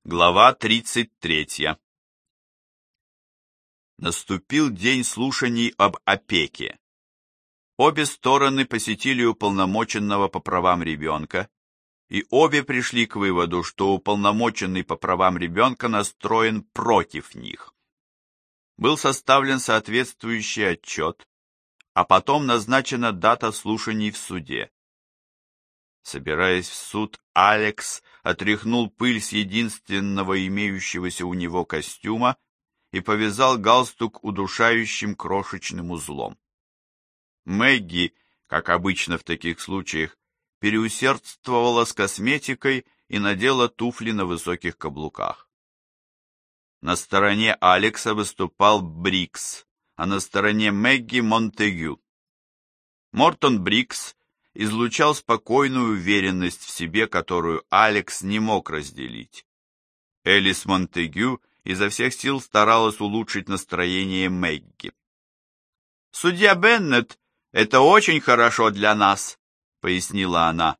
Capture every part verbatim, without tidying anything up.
Глава тридцать третья. Наступил день слушаний об опеке. Обе стороны посетили уполномоченного по правам ребенка, и обе пришли к выводу, что уполномоченный по правам ребенка настроен против них. Был составлен соответствующий отчет, а потом назначена дата слушаний в суде. Собираясь в суд, Алекс отряхнул пыль с единственного имеющегося у него костюма и повязал галстук удушающим крошечным узлом. Мэгги, как обычно в таких случаях, переусердствовала с косметикой и надела туфли на высоких каблуках. На стороне Алекса выступал Брикс, а на стороне Мэгги Монтегю. Мортон Брикс излучал спокойную уверенность в себе, которую Алекс не мог разделить. Элис Монтегю изо всех сил старалась улучшить настроение Мэгги. «Судья Беннет, это очень хорошо для нас», — пояснила она.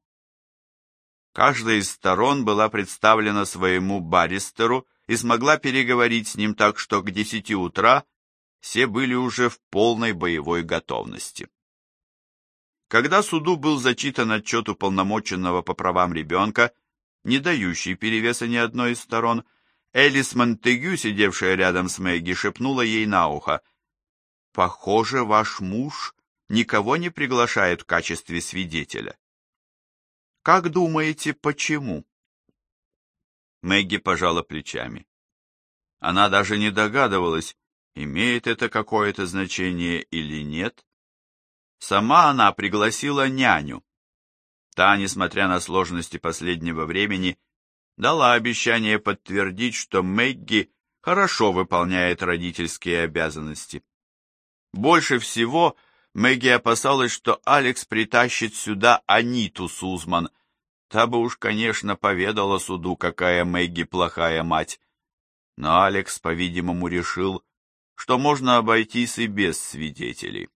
Каждая из сторон была представлена своему баристеру и смогла переговорить с ним так, что к десяти утра все были уже в полной боевой готовности. Когда суду был зачитан отчет уполномоченного по правам ребенка, не дающий перевеса ни одной из сторон, Элис Монтегю, сидевшая рядом с Мэгги, шепнула ей на ухо: «Похоже, ваш муж никого не приглашает в качестве свидетеля. Как думаете, почему?» Мэгги пожала плечами. Она даже не догадывалась, имеет это какое-то значение или нет. Сама она пригласила няню. Та, несмотря на сложности последнего времени, дала обещание подтвердить, что Мэгги хорошо выполняет родительские обязанности. Больше всего Мэгги опасалась, что Алекс притащит сюда Аниту Сузман. Та бы уж, конечно, поведала суду, какая Мэгги плохая мать. Но Алекс, по-видимому, решил, что можно обойтись и без свидетелей.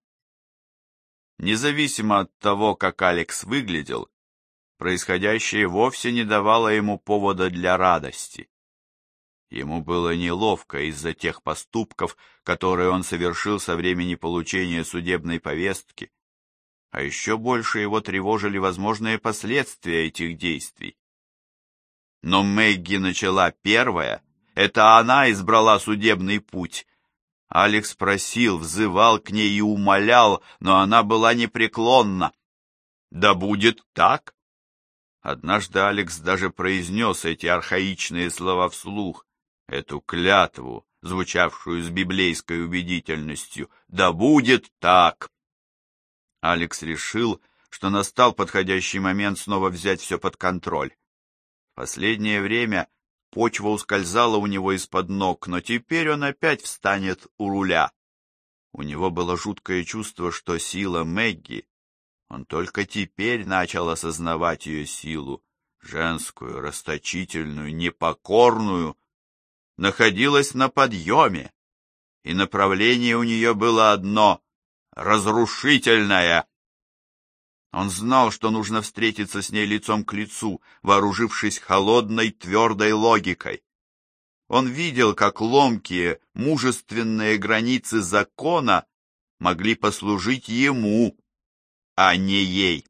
Независимо от того, как Алекс выглядел, происходящее вовсе не давало ему повода для радости. Ему было неловко из-за тех поступков, которые он совершил со времени получения судебной повестки, а еще больше его тревожили возможные последствия этих действий. Но Мэгги начала первая, это она избрала судебный путь. Алекс просил, взывал к ней и умолял, но она была непреклонна. «Да будет так!» Однажды Алекс даже произнес эти архаичные слова вслух, эту клятву, звучавшую с библейской убедительностью: «Да будет так!» Алекс решил, что настал подходящий момент снова взять все под контроль. В последнее время почва ускользала у него из-под ног, но теперь он опять встанет у руля. У него было жуткое чувство, что сила Мэгги, он только теперь начал осознавать ее силу, женскую, расточительную, непокорную, находилась на подъеме, и направление у нее было одно — разрушительное. Он знал, что нужно встретиться с ней лицом к лицу, вооружившись холодной, твердой логикой. Он видел, как ломкие, мужественные границы закона могли послужить ему, а не ей.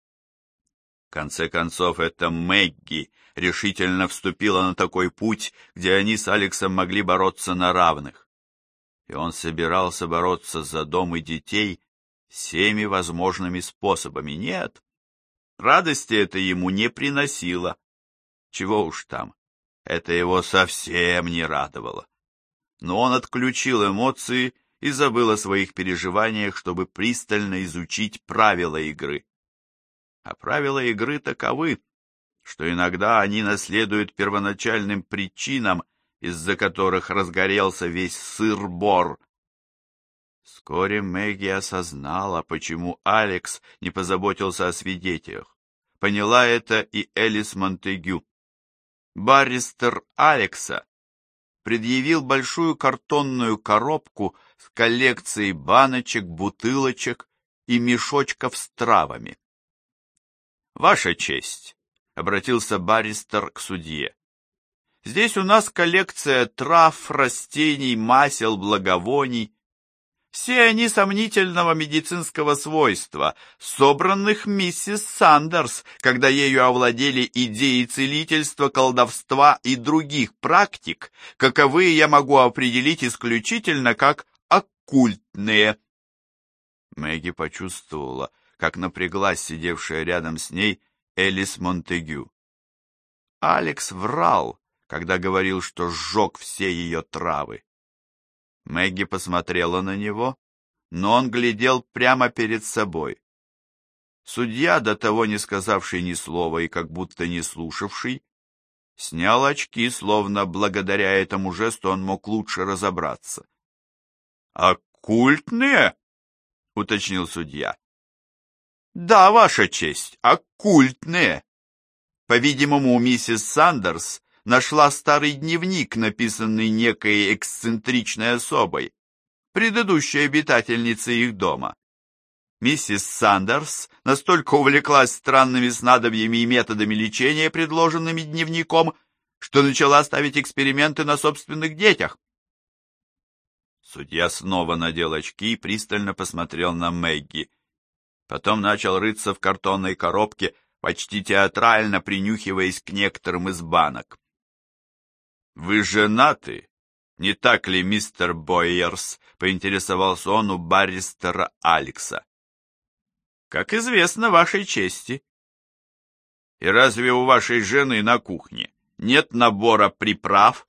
В конце концов, это Мэгги решительно вступила на такой путь, где они с Алексом могли бороться на равных. И он собирался бороться за дом и детей всеми возможными способами. Нет, радости это ему не приносило. Чего уж там, это его совсем не радовало. Но он отключил эмоции и забыл о своих переживаниях, чтобы пристально изучить правила игры. А правила игры таковы, что иногда они наследуют первоначальным причинам, из-за которых разгорелся весь сыр-бор. Вскоре Мэгги осознала, почему Алекс не позаботился о свидетелях. Поняла это и Элис Монтегю. Барристер Алекса предъявил большую картонную коробку с коллекцией баночек, бутылочек и мешочков с травами. «Ваша честь», — обратился барристер к судье, Здесь у нас коллекция трав, растений, масел, благовоний. Все они сомнительного медицинского свойства, собранных миссис Сандерс, когда ею овладели идеи целительства, колдовства и других практик, каковые я могу определить исключительно как оккультные. Мэгги почувствовала, как напряглась сидевшая рядом с ней Элис Монтегю. Алекс врал, когда говорил, что сжег все ее травы. Мэгги посмотрела на него, но он глядел прямо перед собой. Судья, до того не сказавший ни слова и как будто не слушавший, снял очки, словно благодаря этому жесту он мог лучше разобраться. «Оккультные?» — уточнил судья. «Да, Ваша честь, оккультные. По-видимому, миссис Сандерс нашла старый дневник, написанный некой эксцентричной особой, предыдущей обитательницей их дома. Миссис Сандерс настолько увлеклась странными снадобьями и методами лечения, предложенными дневником, что начала ставить эксперименты на собственных детях». Судья снова надел очки и пристально посмотрел на Мэгги. Потом начал рыться в картонной коробке, почти театрально принюхиваясь к некоторым из банок. «Вы женаты, не так ли, мистер Бойерс?» — поинтересовался он у барристера Алекса. «Как известно, Вашей чести». «И разве у вашей жены на кухне нет набора приправ?»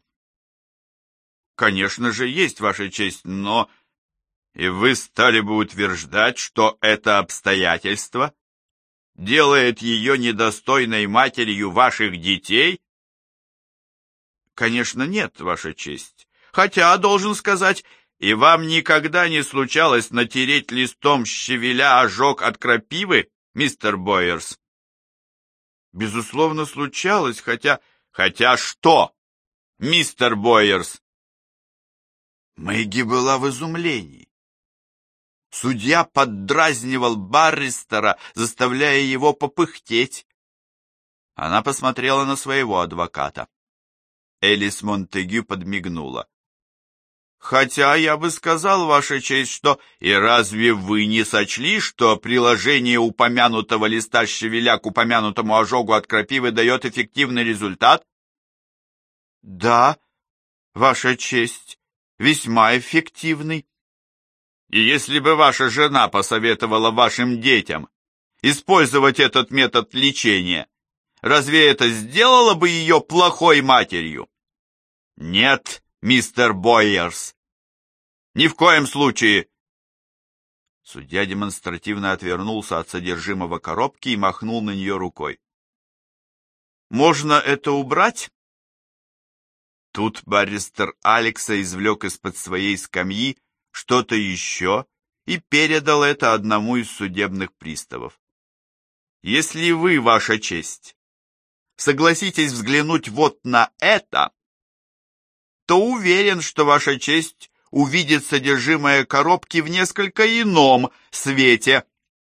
«Конечно же есть, Ваша честь, но...» «И вы стали бы утверждать, что это обстоятельство делает ее недостойной матерью ваших детей?» «Конечно нет, Ваша честь. Хотя, должен сказать, и вам никогда не случалось натереть листом щавеля ожог от крапивы, мистер Бойерс?» «Безусловно, случалось, хотя...» «Хотя что, мистер Бойерс?» Мэгги была в изумлении. Судья поддразнивал барристера, заставляя его попыхтеть. Она посмотрела на своего адвоката. Элис Монтегю подмигнула. «Хотя я бы сказал, Ваша честь, что... И разве вы не сочли, что приложение упомянутого листа щавеля к упомянутому ожогу от крапивы дает эффективный результат?» «Да, Ваша честь, весьма эффективный». «И если бы ваша жена посоветовала вашим детям использовать этот метод лечения, разве это сделало бы ее плохой матерью?» «Нет, мистер Бойерс, ни в коем случае!» Судья демонстративно отвернулся от содержимого коробки и махнул на нее рукой. «Можно это убрать?» Тут барристер Алекса извлек из-под своей скамьи что-то еще и передал это одному из судебных приставов. «Если вы, Ваша честь, согласитесь взглянуть вот на это, то уверен, что Ваша честь увидит содержимое коробки в несколько ином свете».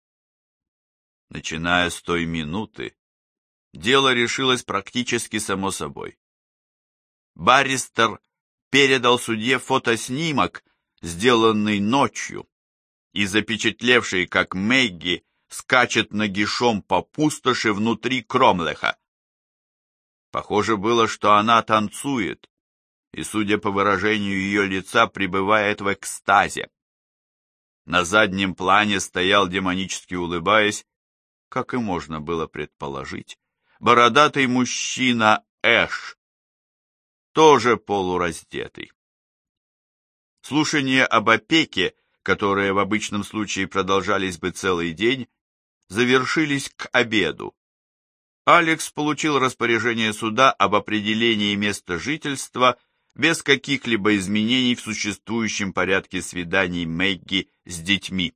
Начиная с той минуты, дело решилось практически само собой. Барристер передал судье фотоснимок, сделанный ночью, и запечатлевший, как Мэгги скачет нагишом по пустоши внутри Кромлеха. Похоже было, что она танцует, и, судя по выражению ее лица, пребывает в экстазе. На заднем плане стоял, демонически улыбаясь, как и можно было предположить, бородатый мужчина Эш, тоже полураздетый. Слушания об опеке, которые в обычном случае продолжались бы целый день, завершились к обеду. Алекс получил распоряжение суда об определении места жительства без каких-либо изменений в существующем порядке свиданий Мэгги с детьми.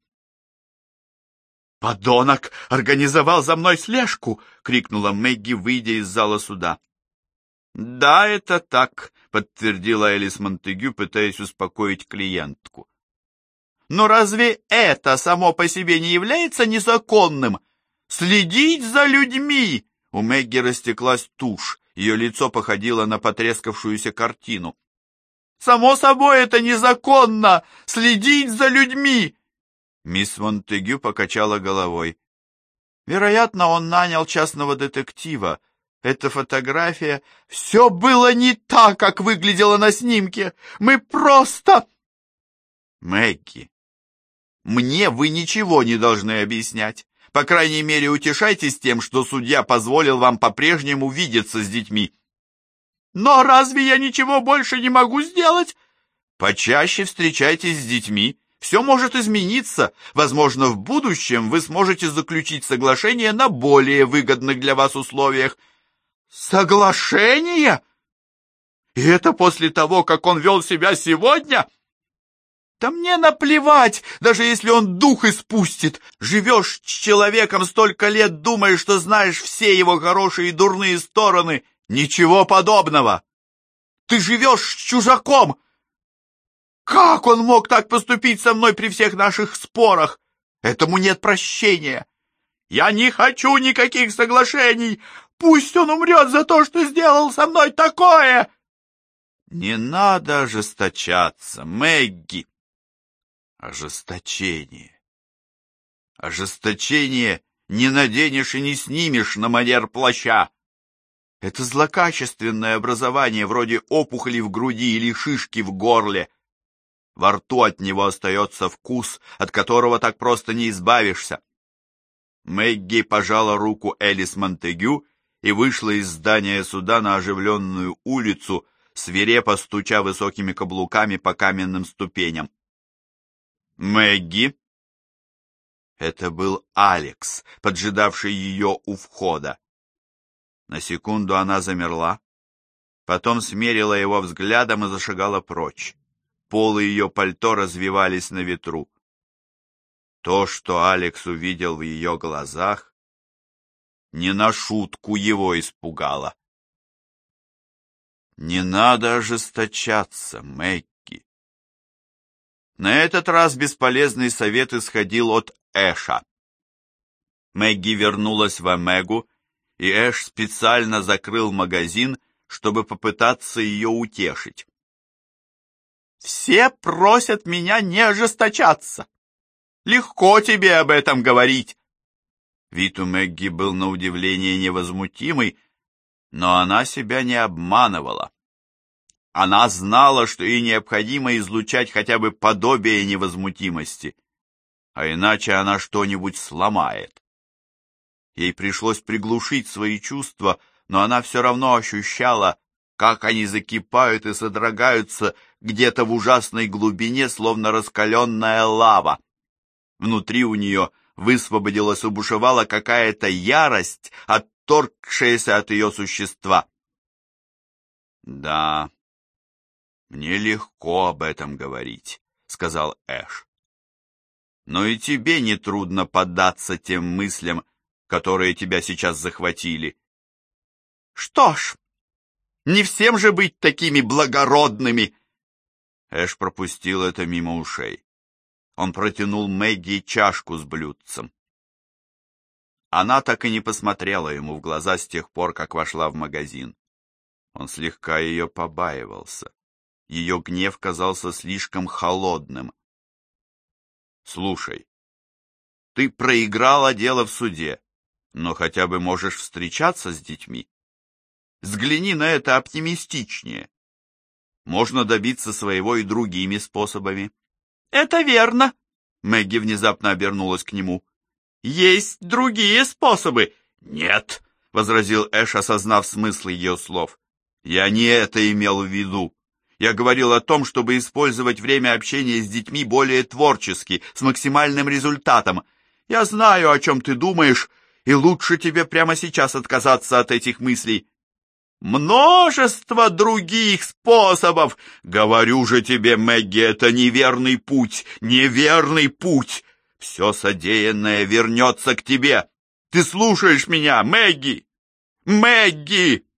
«Подонок организовал за мной слежку!» — крикнула Мэгги, выйдя из зала суда. «Да, это так», — подтвердила Элис Монтегю, пытаясь успокоить клиентку. «Но разве это само по себе не является незаконным? Следить за людьми!» У Мэгги растеклась тушь, Ее лицо походило на потрескавшуюся картину. «Само собой, это незаконно! Следить за людьми!» Мисс Монтегю покачала головой. «Вероятно, он нанял частного детектива. Эта фотография... Все было не так, как выглядело на снимке. Мы просто...» «Мэгги, мне вы ничего не должны объяснять. По крайней мере, утешайтесь тем, что судья позволил вам по-прежнему видеться с детьми». «Но разве я ничего больше не могу сделать?» «Почаще встречайтесь с детьми. Все может измениться. Возможно, в будущем вы сможете заключить соглашение на более выгодных для вас условиях». «Соглашение? И это после того, как он вел себя сегодня?» «Да мне наплевать, даже если он дух испустит. Живешь с человеком столько лет, думаешь, что знаешь все его хорошие и дурные стороны. Ничего подобного. Ты живешь с чужаком. Как он мог так поступить со мной при всех наших спорах? Этому нет прощения. Я не хочу никаких соглашений. Пусть он умрет за то, что сделал со мной такое!» «Не надо ожесточаться, Мэгги!» «Ожесточение! Ожесточение не наденешь и не снимешь на манер плаща! Это злокачественное образование, вроде опухоли в груди или шишки в горле. Во рту от него остается вкус, от которого так просто не избавишься». Мэгги пожала руку Элис Монтегю и вышла из здания суда на оживленную улицу, свирепо стуча высокими каблуками по каменным ступеням. «Мэгги!» Это был Алекс, поджидавший ее у входа. На секунду она замерла, потом смерила его взглядом и зашагала прочь. Полы ее пальто развивались на ветру. То, что Алекс увидел в ее глазах, не на шутку его испугало. «Не надо ожесточаться, Мэгги». На этот раз бесполезный совет исходил от Эша. Мэгги вернулась в Омегу, и Эш специально закрыл магазин, чтобы попытаться ее утешить. «Все просят меня не ожесточаться. Легко тебе об этом говорить». Вид у Мэгги был на удивление невозмутимый, но она себя не обманывала. Она знала, что ей необходимо излучать хотя бы подобие невозмутимости, а иначе она что-нибудь сломает. Ей пришлось приглушить свои чувства, но она все равно ощущала, как они закипают и содрогаются где-то в ужасной глубине, словно раскаленная лава. Внутри у нее высвободилась и бушевала какая-то ярость, отторгшаяся от ее существа. «Да, мне легко об этом говорить», — сказал Эш. «Но и тебе нетрудно поддаться тем мыслям, которые тебя сейчас захватили». «Что ж, не всем же быть такими благородными!» Эш пропустил это мимо ушей. Он протянул Мэгги чашку с блюдцем. Она так и не посмотрела ему в глаза с тех пор, как вошла в магазин. Он слегка ее побаивался. Ее гнев казался слишком холодным. «Слушай, ты проиграла дело в суде, но хотя бы можешь встречаться с детьми. Взгляни на это оптимистичнее. Можно добиться своего и другими способами». «Это верно», — Мэгги внезапно обернулась к нему. «Есть другие способы». «Нет», — возразил Эш, осознав смысл ее слов. «Я не это имел в виду. Я говорил о том, чтобы использовать время общения с детьми более творчески, с максимальным результатом. Я знаю, о чем ты думаешь, и лучше тебе прямо сейчас отказаться от этих мыслей». «Множество других способов!» «Говорю же тебе, Мэгги, это неверный путь, неверный путь! Все содеянное вернется к тебе! Ты слушаешь меня, Мэгги? Мэгги!»